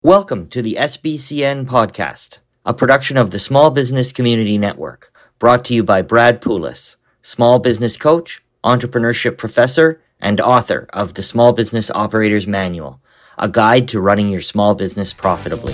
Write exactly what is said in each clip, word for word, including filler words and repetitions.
Welcome to the S B C N podcast, a production of the Small Business Community Network, brought to you by Brad Poulos, small business coach, entrepreneurship professor, and author of the Small Business Operator's Manual, a guide to running your small business profitably.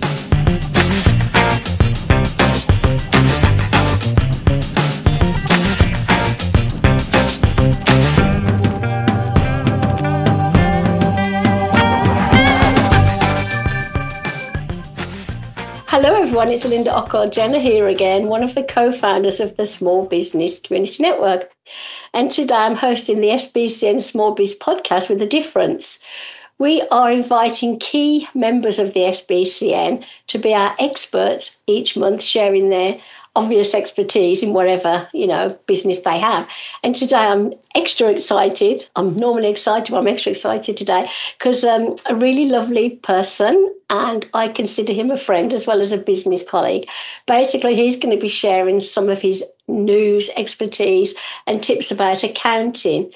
Hello everyone, it's Linda Ockard-Jenner here again, one of the co-founders of the Small Business Community Network. And today I'm hosting the S B C N Small Biz podcast with a difference. We are inviting key members of the S B C N to be our experts each month, sharing their obvious expertise in whatever, you know, business they have. And today I'm extra excited. I'm normally excited, but I'm extra excited today because um, a really lovely person, and I consider him a friend as well as a business colleague. Basically, he's going to be sharing some of his news, expertise, and tips about accounting.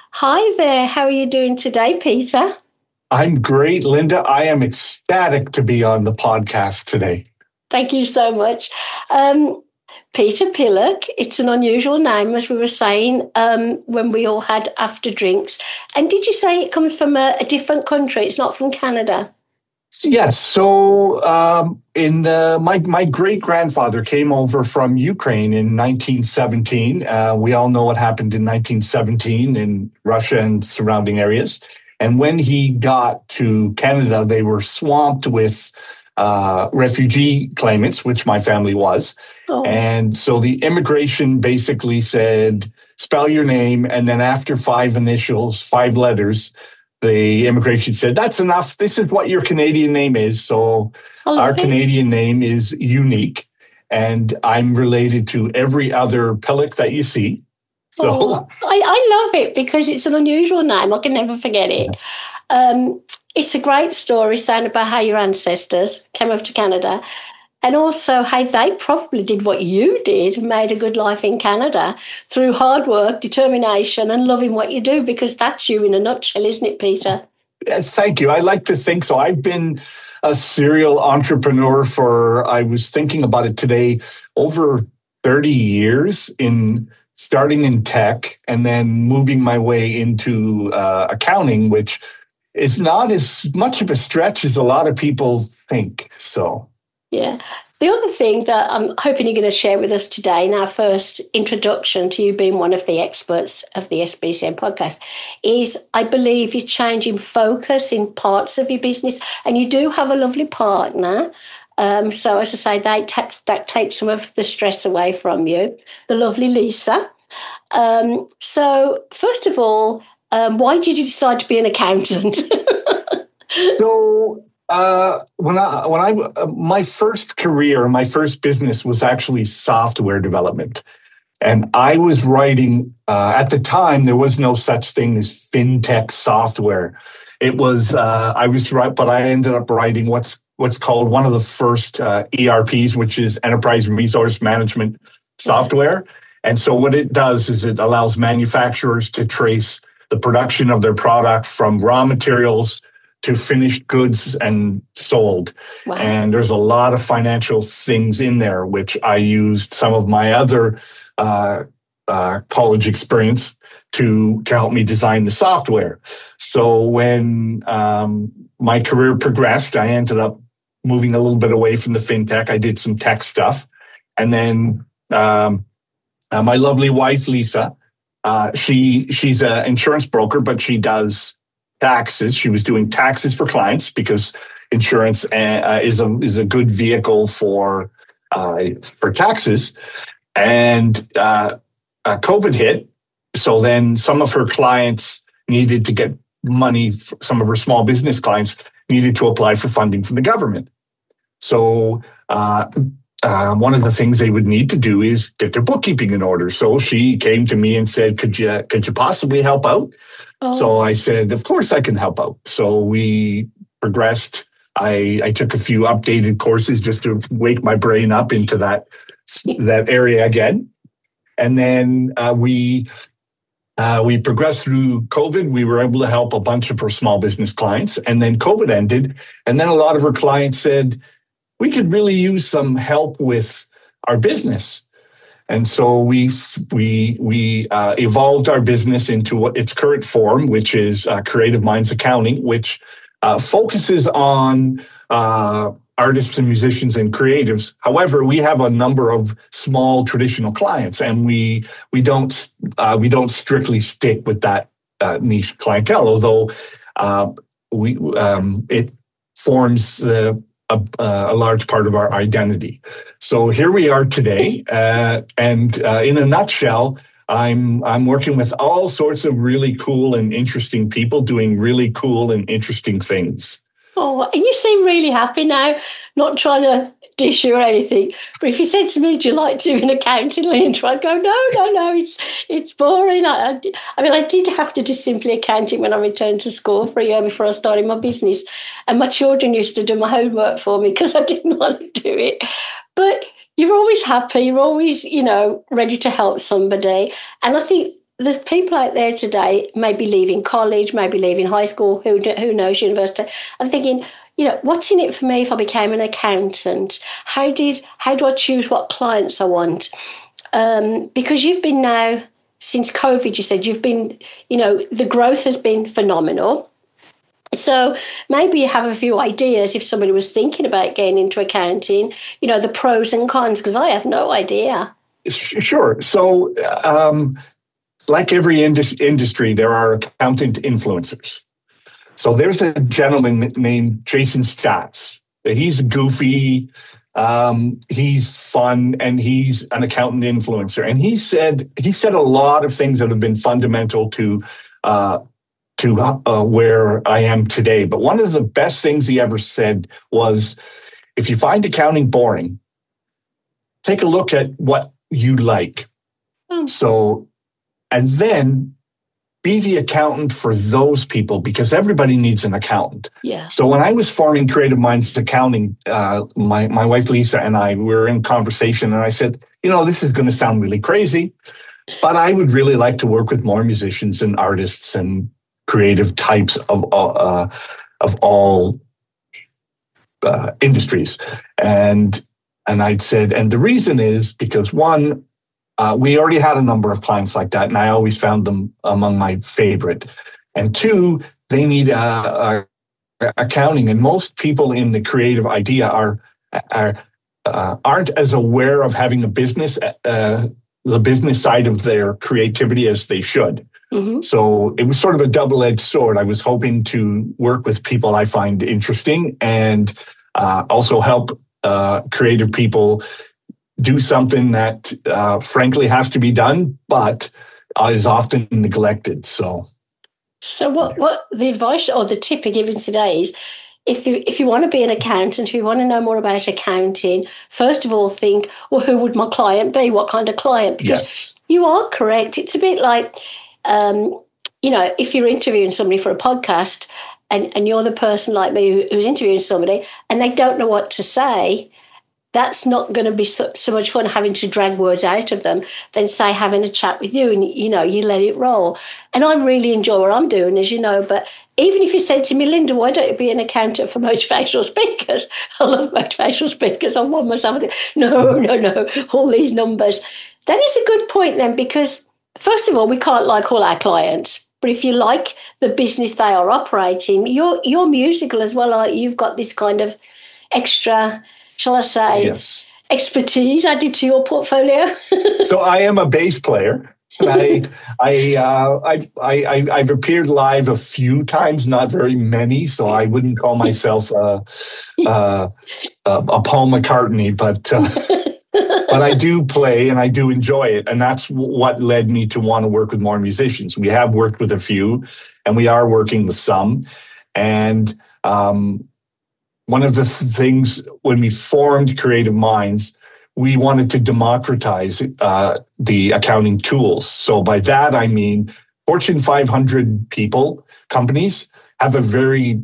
Hi there. How are you doing today, Peter? I'm great, Linda. I am ecstatic to be on the podcast today. Thank you so much. Um, Peter Pillock, it's an unusual name, as we were saying um, when we all had after drinks. And did you say it comes from a, a different country? It's not from Canada? Yes. So um, in the, my, my great-grandfather came over from Ukraine in nineteen seventeen. Uh, we all know what happened in nineteen seventeen in Russia and surrounding areas. And when he got to Canada, they were swamped with uh, refugee claimants, which my family was. Oh. And so the immigration basically said, spell your name. And then after five initials, five letters, the immigration said, that's enough. This is what your Canadian name is. So oh, our okay. Canadian name is unique. And I'm related to every other Pillock that you see. So oh, I, I love it because it's an unusual name. I can never forget it. Um, it's a great story saying about how your ancestors came over to Canada. And also how they probably did what you did, made a good life in Canada through hard work, determination, and loving what you do, because that's you in a nutshell, isn't it, Peter? Yes, thank you. I like to think so. I've been a serial entrepreneur for, I was thinking about it today, over thirty years, in starting in tech and then moving my way into uh, accounting, which is not as much of a stretch as a lot of people think. So. Yeah. The other thing that I'm hoping you're going to share with us today in our first introduction to you being one of the experts of the S B C N podcast is, I believe, you're changing focus in parts of your business, and you do have a lovely partner. Um, so as I say, that takes, that takes some of the stress away from you, the lovely Lisa. Um, so first of all, um, why did you decide to be an accountant? so... Uh, when I, when I, uh, my first career, my first business was actually software development. And I was writing, uh, at the time, there was no such thing as fintech software. It was, uh, I was right, but I ended up writing what's, what's called one of the first uh, E R Ps, which is Enterprise Resource Management Software. And so what it does is it allows manufacturers to trace the production of their product from raw materials to finished goods and sold. Wow. And there's a lot of financial things in there, which I used some of my other uh, uh, college experience to, to help me design the software. So when um, my career progressed, I ended up moving a little bit away from the fintech. I did some tech stuff. And then um, uh, my lovely wife, Lisa, uh, she she's an insurance broker, but she does taxes. She was doing taxes for clients because insurance uh, is a is a good vehicle for uh, for taxes. And uh, uh, COVID hit, so then some of her clients needed to get money. Some of her small business clients needed to apply for funding from the government. So uh, uh, one of the things they would need to do is get their bookkeeping in order. So she came to me and said, "Could you could you possibly help out?" Oh. So I said, of course I can help out. So we progressed. I, I took a few updated courses just to wake my brain up into that, that area again. And then uh, we uh, we progressed through COVID. We were able to help a bunch of our small business clients. And then COVID ended. And then a lot of our clients said, we could really use some help with our business. And so we we we uh, evolved our business into what its current form, which is uh, Creative Minds Accounting, which uh, focuses on uh, artists and musicians and creatives. However, we have a number of small traditional clients, and we we don't uh, we don't strictly stick with that uh, niche clientele, although uh, we um, it forms the A, a large part of our identity. So here we are today, uh, and uh, in a nutshell, I'm I'm working with all sorts of really cool and interesting people doing really cool and interesting things. Oh, and you seem really happy now, not trying to dish you or anything. But if you said to me, do you like doing accounting, Lynn? I'd go, no, no, no, it's it's boring. I, I, I mean, I did have to do simply accounting when I returned to school for a year before I started my business. And my children used to do my homework for me because I didn't want to do it. But you're always happy. You're always, you know, ready to help somebody. And I think there's people out there today, maybe leaving college, maybe leaving high school, who who knows, university. I'm thinking, you know, what's in it for me if I became an accountant? How did how do I choose what clients I want? Um, because you've been now, since COVID, you said you've been, you know, the growth has been phenomenal. So maybe you have a few ideas if somebody was thinking about getting into accounting, you know, the pros and cons, because I have no idea. Sure. So um, like every indus- industry, there are accountant influencers. So there's a gentleman named Jason Statz. He's goofy, um, he's fun, and he's an accountant influencer. And he said he said a lot of things that have been fundamental to uh, to uh, where I am today. But one of the best things he ever said was, if you find accounting boring, take a look at what you like. Mm. So, and then be the accountant for those people, because everybody needs an accountant. Yeah. So when I was forming Creative Minds Accounting, uh, my, my wife, Lisa, and I we were in conversation, and I said, you know, this is going to sound really crazy, but I would really like to work with more musicians and artists and creative types of, uh, of all uh, industries. And, and I'd said, and the reason is because, one, Uh, we already had a number of clients like that, and I always found them among my favorite. And two, they need uh, uh, accounting, and most people in the creative idea are, are uh, aren't as aware of having a business, uh, the business side of their creativity as they should. Mm-hmm. So it was sort of a double-edged sword. I was hoping to work with people I find interesting, and uh, also help uh, creative people do something that uh, frankly has to be done, but uh, is often neglected. So, so what? What the advice or the tip you're giving today is, if you if you want to be an accountant, if you want to know more about accounting, first of all, think, well, who would my client be? What kind of client? Because yes. You are correct. It's a bit like, um, you know, if you're interviewing somebody for a podcast, and and you're the person like me who, who's interviewing somebody, and they don't know what to say. That's not going to be so, so much fun having to drag words out of them than, say, having a chat with you and, you know, you let it roll. And I really enjoy what I'm doing, as you know. But even if you said to me, Linda, why don't you be an accountant for motivational speakers? I love motivational speakers. I'm one myself. No, no, no, all these numbers. That is a good point then, because, first of all, we can't like all our clients. But if you like the business they are operating, you're, you're musical as well. Aren't you? You've got this kind of extra, shall I say, yes, expertise added to your portfolio? So I am a bass player. I, I, uh, I, I, I've appeared live a few times, not very many, so I wouldn't call myself uh, uh, a Paul McCartney, but uh, but I do play and I do enjoy it, and that's what led me to want to work with more musicians. We have worked with a few, and we are working with some, and um, one of the th- things when we formed Creative Minds, we wanted to democratize uh, the accounting tools. So by that, I mean, Fortune five hundred people, companies, have a very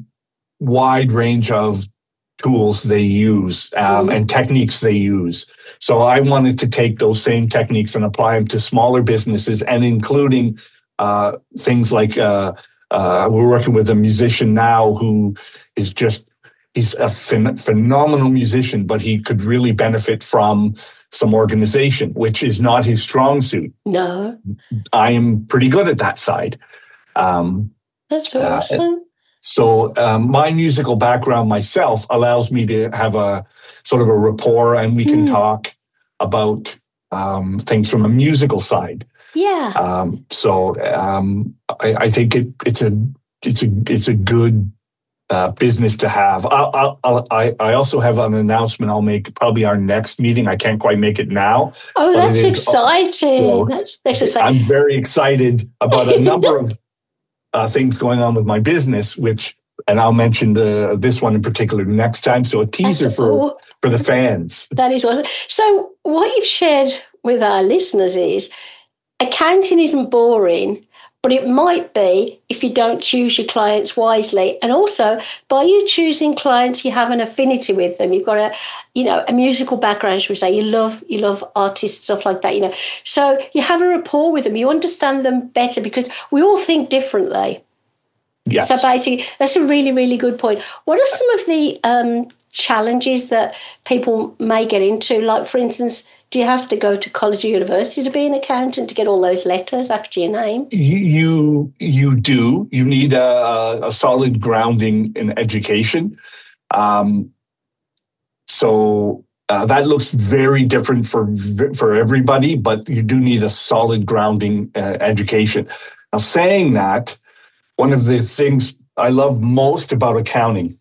wide range of tools they use um, mm. and techniques they use. So I wanted to take those same techniques and apply them to smaller businesses, and including uh, things like uh, uh, we're working with a musician now who is just, he's a phen- phenomenal musician, but he could really benefit from some organization, which is not his strong suit. No. I am pretty good at that side. Um, That's awesome. Uh, so um, my musical background myself allows me to have a sort of a rapport, and we can mm. talk about um, things from a musical side. Yeah. Um, so um, I, I think it, it's a it's a it's a good uh, business to have. I'll, I'll, I I also have an announcement I'll make probably our next meeting. I can't quite make it now. Oh, that's exciting! So that's, that's exciting. I'm very excited about a number of uh, things going on with my business, which. And I'll mention the this one in particular next time. So a teaser That's, for, oh, for the fans. That is awesome. So what you've shared with our listeners is accounting isn't boring, but it might be if you don't choose your clients wisely. And also by you choosing clients, you have an affinity with them. You've got a, you know, a musical background, should we say. You love, you love artists, stuff like that, you know. So you have a rapport with them. You understand them better because we all think differently. Yes. So basically, that's a really, really good point. What are some of the um, challenges that people may get into? Like, for instance, do you have to go to college or university to be an accountant to get all those letters after your name? You you, you do. You need a, a solid grounding in education. Um, so uh, that looks very different for for everybody, but you do need a solid grounding uh, education. Now, saying that, one of the things I love most about accounting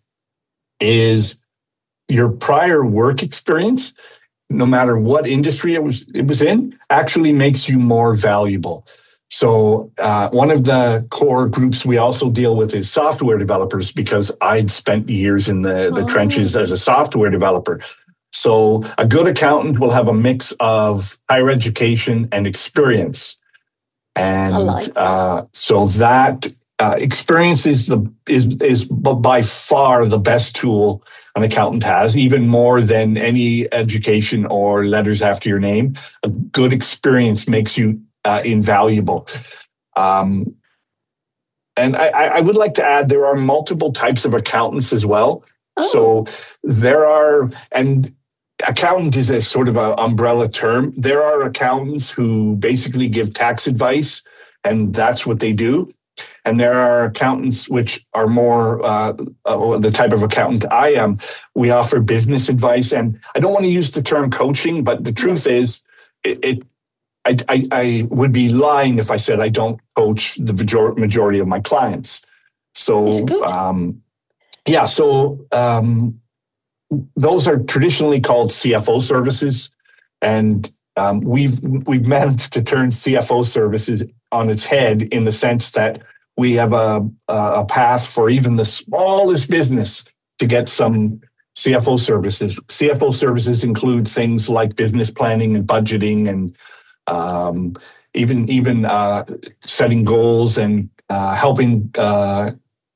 is your prior work experience, no matter what industry it was it was in, actually makes you more valuable. So uh, one of the core groups we also deal with is software developers, because I'd spent years in the, the oh. trenches as a software developer. So a good accountant will have a mix of higher education and experience. And like uh, so that Uh, experience is the is is by far the best tool an accountant has, even more than any education or letters after your name. A good experience makes you uh, invaluable. Um, and I, I would like to add there are multiple types of accountants as well. Oh. So there are, and accountant is a sort of an umbrella term. There are accountants who basically give tax advice, and that's what they do. And there are accountants which are more uh, uh, the type of accountant I am. We offer business advice, and I don't want to use the term coaching, but the truth is, it, it I, I, I would be lying if I said I don't coach the majority of my clients. So, um, yeah, so um, those are traditionally called C F O services, and um, we've we've managed to turn C F O services on its head in the sense that we have a, a path for even the smallest business to get some C F O services. C F O services include things like business planning and budgeting, and um, even even uh, setting goals and uh, helping uh,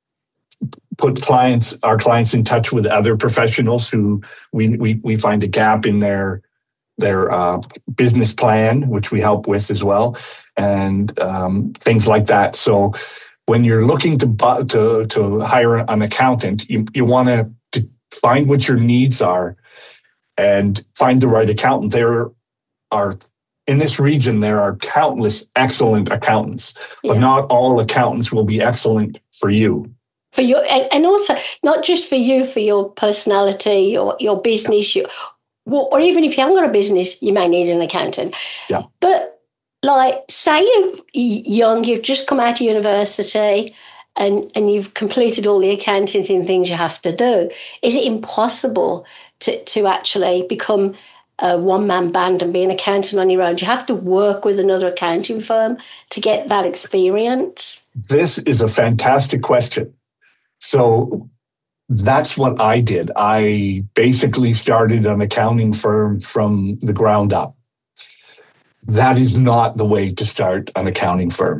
put clients, our clients, in touch with other professionals who we we, we find a gap in their their uh, business plan, which we help with as well, and um, things like that. So when you're looking to to to hire an accountant, you, you want to find what your needs are and find the right accountant. There are, in this region, there are countless excellent accountants, but yeah. not all accountants will be excellent for you. For you, and, and also not just for you, for your personality, your your business, yeah. your, or even if you haven't got a business, you may need an accountant. Yeah. But like, say you're young, you've just come out of university, and, and you've completed all the accounting things you have to do. Is it impossible to, to actually become a one-man band and be an accountant on your own? Do you have to work with another accounting firm to get that experience? This is a fantastic question. So that's what I did. I basically started an accounting firm from the ground up. That is not the way to start an accounting firm.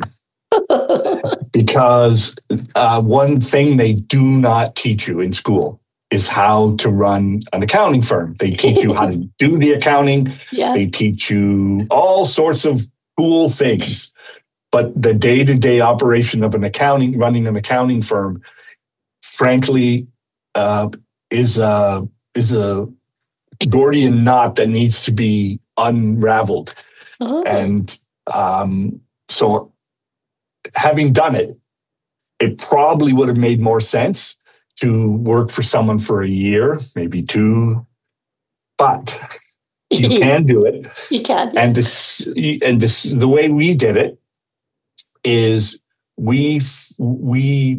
Because uh, one thing they do not teach you in school is how to run an accounting firm. They teach you how to do the accounting. Yeah. They teach you all sorts of cool things. but the day-to-day operation of an accounting, running an accounting firm, frankly, uh, is a is a Gordian knot that needs to be unraveled. Oh. And um, so, having done it, it probably would have made more sense to work for someone for a year, maybe two, but you can do it. You can. And this, and this, the way we did it is we we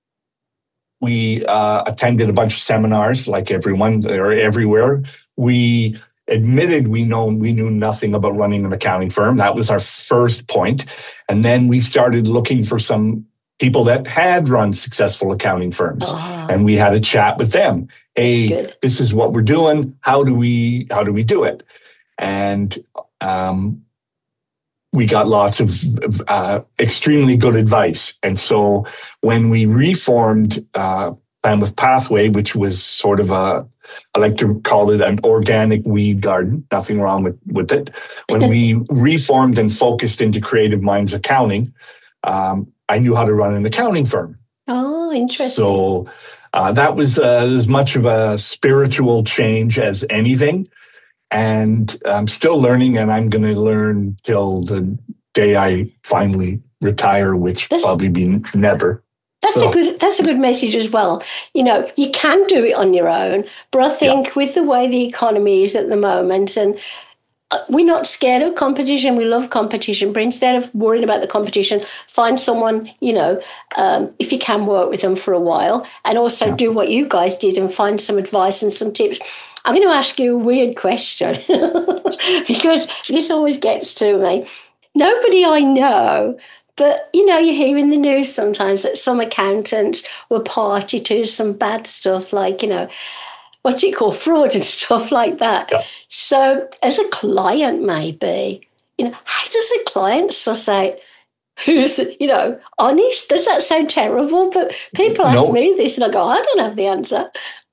we uh, attended a bunch of seminars, like everyone or everywhere. We admitted we know we knew nothing about running an accounting firm. That was our first point, and then we started looking for some people that had run successful accounting firms, oh. and we had a chat with them. Hey, this is what we're doing. How do we how do we do it? And um, we got lots of uh, extremely good advice. And so when we reformed uh, Planwith Pathway, which was sort of a, I like to call it an organic weed garden, nothing wrong with, with it. When we reformed and focused into Creative Minds Accounting, um, I knew how to run an accounting firm. Oh, interesting. So uh, that was uh, as much of a spiritual change as anything. And I'm still learning, and I'm going to learn till the day I finally retire, which that's, probably be never. That's so. a good. That's a good message as well. You know, you can do it on your own, but I think yeah. with the way the economy is at the moment, and we're not scared of competition. We love competition, but instead of worrying about the competition, find someone, you know, um, if you can work with them for a while, and also yeah. do what you guys did and find some advice and some tips. I'm going to ask you a weird question because this always gets to me. Nobody I know, but, you know, you hear in the news sometimes that some accountants were party to some bad stuff like, you know, what's it called, fraud and stuff like that. Yeah. So as a client maybe, you know, how does a client suss out who's, you know, honest? Does that sound terrible? But people ask no. me this and I go, I don't have the answer.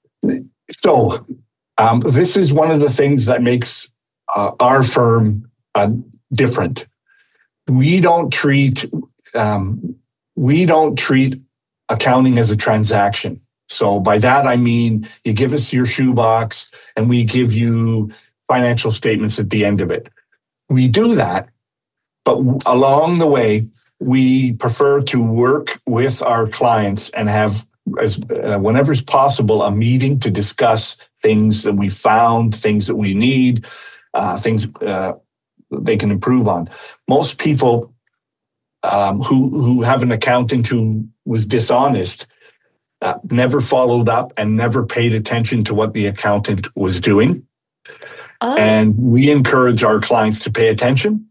So um, this is one of the things that makes uh, our firm uh, different. We don't treat um, we don't treat accounting as a transaction. So by that, I mean, you give us your shoebox and we give you financial statements at the end of it. We do that, but along the way, we prefer to work with our clients and have, as uh, whenever it's possible, a meeting to discuss things that we found, things that we need, uh, things uh, they can improve on. Most people um, who, who have an accountant who was dishonest Uh, never followed up and never paid attention to what the accountant was doing. Oh. And we encourage our clients to pay attention.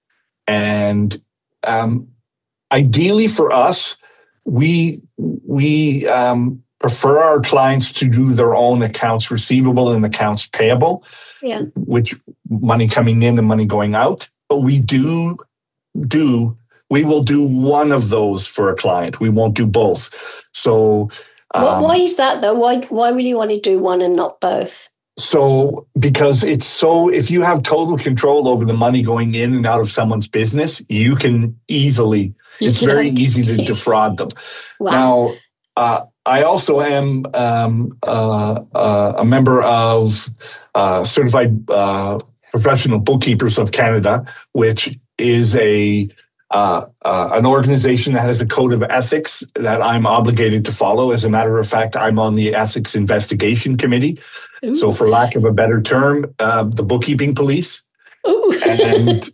And um, ideally for us, we we um, prefer our clients to do their own accounts receivable and accounts payable, yeah. which money coming in and money going out. But we do do We will do one of those for a client. We won't do both. So, um, why is that though? Why why would you want to do one and not both? So, because it's so, if you have total control over the money going in and out of someone's business, you can easily. It's very easy to defraud them. Wow. Now, uh, I also am um, uh, uh, a member of uh, Certified uh, Professional Bookkeepers of Canada, which is a Uh, uh, an organization that has a code of ethics that I'm obligated to follow. As a matter of fact, I'm on the Ethics Investigation Committee. Ooh. So for lack of a better term, uh, the bookkeeping police. Ooh. And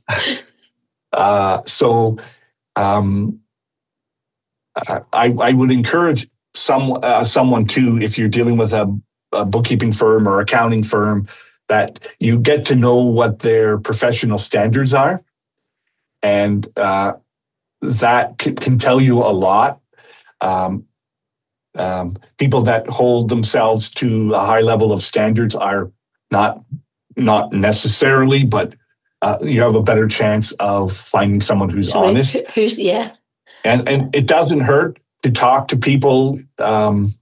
uh, so um, I, I would encourage some uh, someone to, if you're dealing with a, a bookkeeping firm or accounting firm, that you get to know what their professional standards are. And uh, that can, can tell you a lot. Um, um, people that hold themselves to a high level of standards are not not necessarily, but uh, you have a better chance of finding someone who's Sorry, honest. Who's yeah, and and it doesn't hurt to talk to people. Um,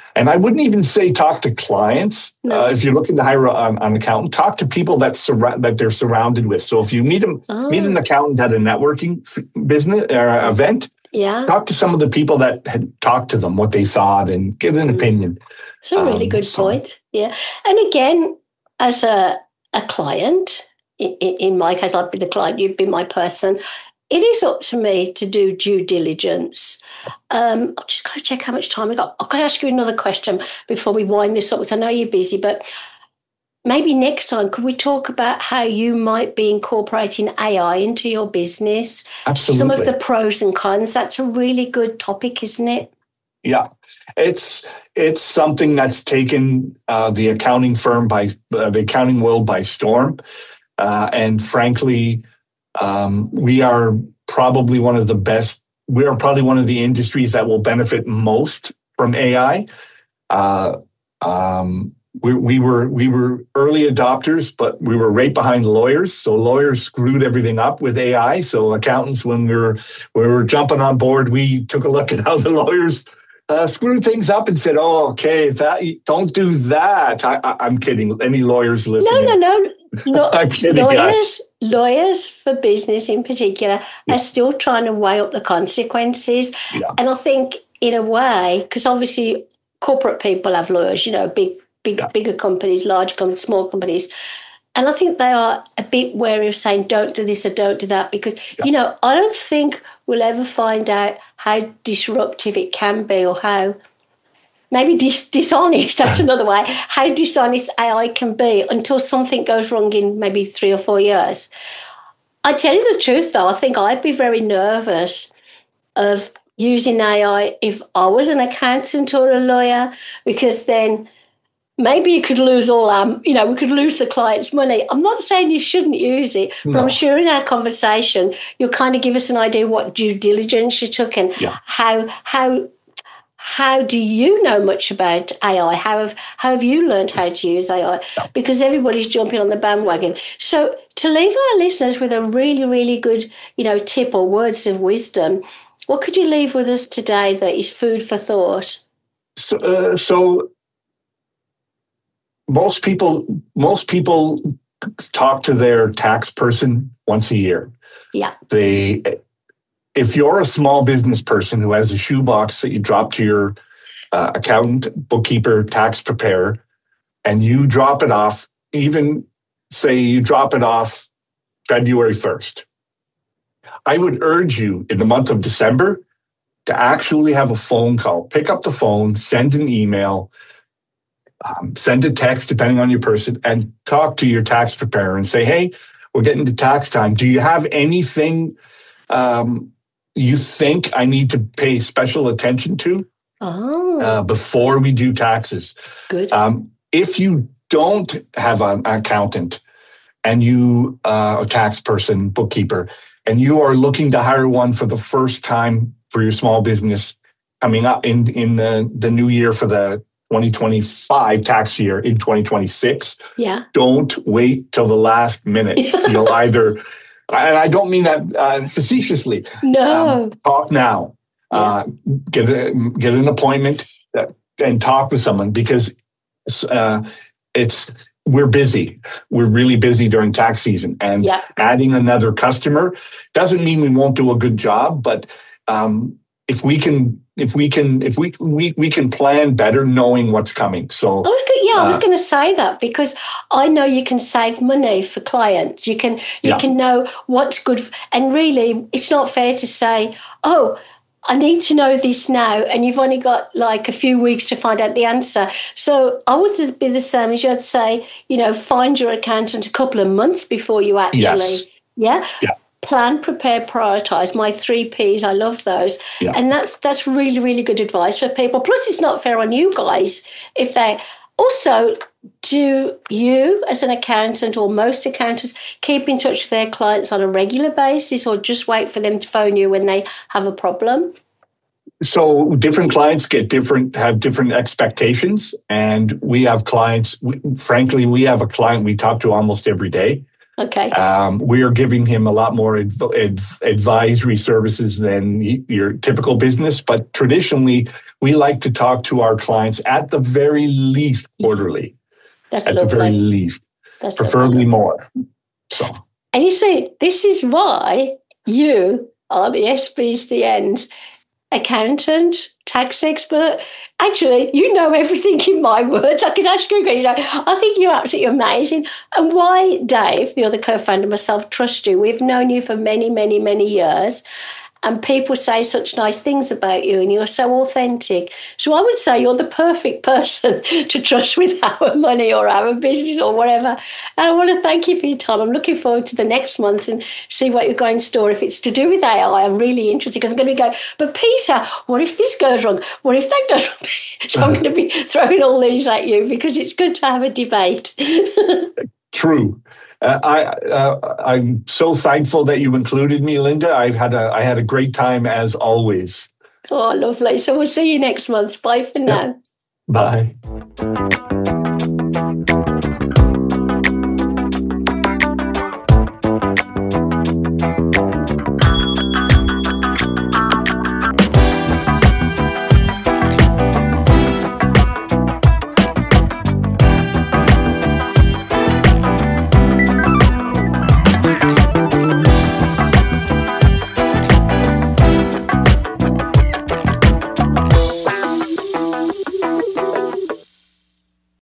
And I wouldn't even say talk to clients. No. Uh, if you're looking to hire an, an accountant, talk to people that surra- that they're surrounded with. So if you meet them, Oh. meet an accountant at a networking f- business or uh, event, Yeah. talk to some of the people that had talked to them, what they thought, and get an opinion. It's a really Um, good so- point. Yeah. And again, as a, a client, in, in my case, I'd be the client, you'd be my person. It is up to me to do due diligence. Um, I've just got to check how much time we got. I've got to ask you another question before we wind this up, because I know you're busy, but maybe next time, could we talk about how you might be incorporating A I into your business? Absolutely. Some of the pros and cons. That's a really good topic, isn't it? Yeah, it's it's something that's taken uh, the accounting firm by uh, the accounting world by storm, uh, and frankly, um, we are probably one of the best. We are probably one of the industries that will benefit most from A I. Uh, um, we, we were we were early adopters, but we were right behind lawyers. So lawyers screwed everything up with A I. So accountants, when we were when we were jumping on board, we took a look at how the lawyers Uh, screwed things up and said, "Oh, okay, that don't do that." I, I, I'm kidding. Any lawyers No, listening? no, no. Lo- I'm kidding, lawyers, lawyers for business in particular, Yeah. are still trying to weigh up the consequences. Yeah. And I think, in a way, because obviously corporate people have lawyers, you know, big, big, Yeah. bigger companies, large companies, small companies. And I think they are a bit wary of saying, don't do this or don't do that, because, Yeah. you know, I don't think we'll ever find out how disruptive it can be, or how maybe dis- dishonest, that's another way, how dishonest A I can be until something goes wrong in maybe three or four years. I tell you the truth, though, I think I'd be very nervous of using A I if I was an accountant or a lawyer, because then maybe you could lose all our, you know, we could lose the client's money. I'm not saying you shouldn't use it, but No. I'm sure in our conversation, you'll kind of give us an idea what due diligence you took and Yeah. how, how, how do you know much about A I? How have, how have you learned how to use A I? Because everybody's jumping on the bandwagon. So to leave our listeners with a really, really good, you know, tip or words of wisdom, what could you leave with us today that is food for thought? So, uh, so most people, most people talk to their tax person once a year. Yeah. They, if you're a small business person who has a shoebox that you drop to your uh, accountant, bookkeeper, tax preparer, and you drop it off, even say you drop it off February first, I would urge you in the month of December to actually have a phone call. Pick up the phone, send an email, um, send a text, depending on your person, and talk to your tax preparer and say, hey, we're getting to tax time. Do you have anything um, you think I need to pay special attention to Oh, uh, before we do taxes? good. Um, if you don't have an accountant and you uh, a tax person, bookkeeper, and you are looking to hire one for the first time for your small business coming up in, in the, the new year for the twenty twenty-five tax year in twenty twenty-six, Yeah. don't wait till the last minute. You'll either, and I don't mean that uh, facetiously, No. um, talk now. Uh, get a, get an appointment uh, and talk with someone, because it's, uh, it's we're busy. We're really busy during tax season, and Yeah. adding another customer doesn't mean we won't do a good job. But um, if we can, if we can, if we we we can plan better, knowing what's coming. So I was go- yeah, I was Uh, going to say that, because I know you can save money for clients. You can you Yeah. can know what's good, f- and really, it's not fair to say, oh, I need to know this now, and you've only got like a few weeks to find out the answer. So I would be the same as you'd say, you know, find your accountant a couple of months before you actually, Yes. yeah, Yeah. plan, prepare, prioritize. My three P's, I love those, Yeah. and that's that's really really good advice for people. Plus, it's not fair on you guys if they also. Do you, as an accountant, or most accountants, keep in touch with their clients on a regular basis, or just wait for them to phone you when they have a problem? So different clients get different, have different expectations. And we have clients, we, frankly, we have a client we talk to almost every day. Okay. Um, we are giving him a lot more adv- adv- advisory services than y- your typical business. But traditionally, we like to talk to our clients at the very least quarterly. That's at lovely. the very least, That's preferably lovely. more. So, and you see, this is why you are the S B C N's accountant, tax expert. Actually, you know everything in my words. I could ask you, you know, I think you're absolutely amazing. And why Dave, the other co-founder, myself, trust you. We've known you for many, many, many years. And people say such nice things about you, and you're so authentic. So I would say you're the perfect person to trust with our money or our business or whatever. And I want to thank you for your time. I'm looking forward to the next month and see what you're going to store. If it's to do with A I, I'm really interested because I'm going to be going, but Peter, what if this goes wrong? What if that goes wrong? So I'm going to be throwing all these at you because it's good to have a debate. True. Uh, I uh, I'm so thankful that you included me, Linda. I've had a I had a great time as always. Oh, lovely. So we'll see you next month. Bye for now. Bye.